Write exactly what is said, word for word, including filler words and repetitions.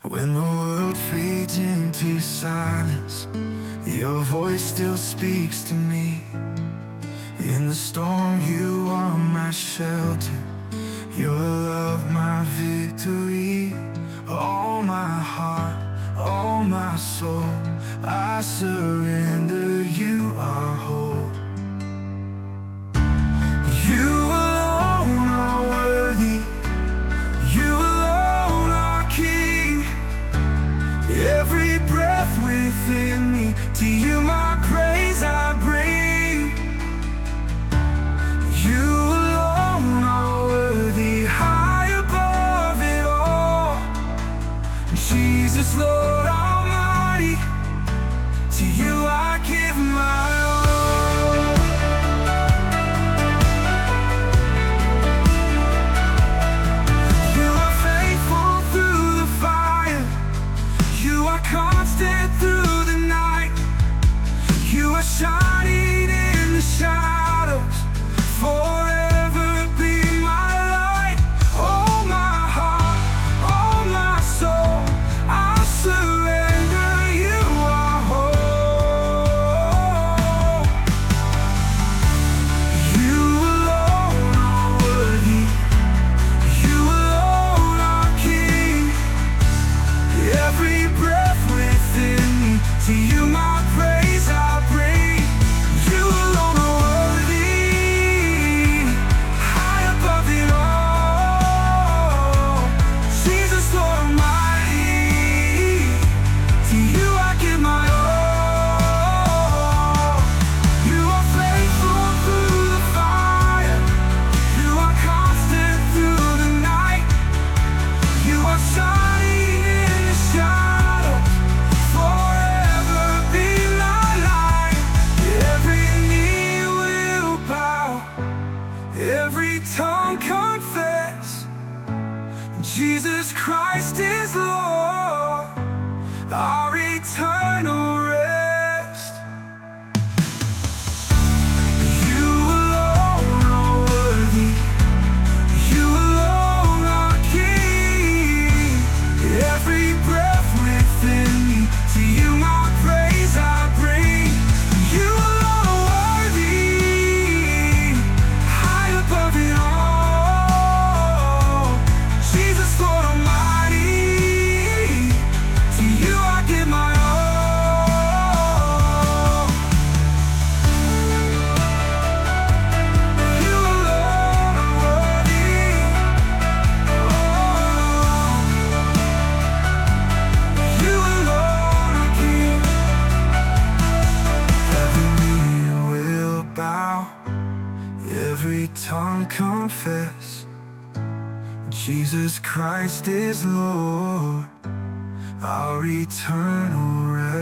When the world fades into silence, your voice still speaks to me. In the storm, you are my shelter, your love my victory. All my heart, all my soul, I surrender, you are whole. You alone are worthy, you alone are King. Every breath within me, to you my praise I bring. You alone are worthy, high above it all. Jesus, Lord Almighty, to you I give my all. You are faithful through the fire, you are constant through the night. You are shining in the shadows, forever be my light. Oh my heart, oh my soul, I surrender, you are whole. You alone are worthy, you alone are King. Every breath within me, to you my praise I bring. You alone are worthy, high above it all. Jesus, Lord Almighty, to you I give my all. You are faithful through the fire, you are constant through the night. You are shining in the shadows, forever be my light. Every knee will bow, every tongue confess, Jesus Christ is Lord, our eternal rest. You alone are worthy, you alone are King. Every breath within me, to you my praise I bring. You alone are worthy, high above it all. Jesus, Lord Almighty, to you I give my all. You alone are worthy, you alone are King. Every knee will bow, every tongue confess, Jesus Christ is Lord, our eternal rest.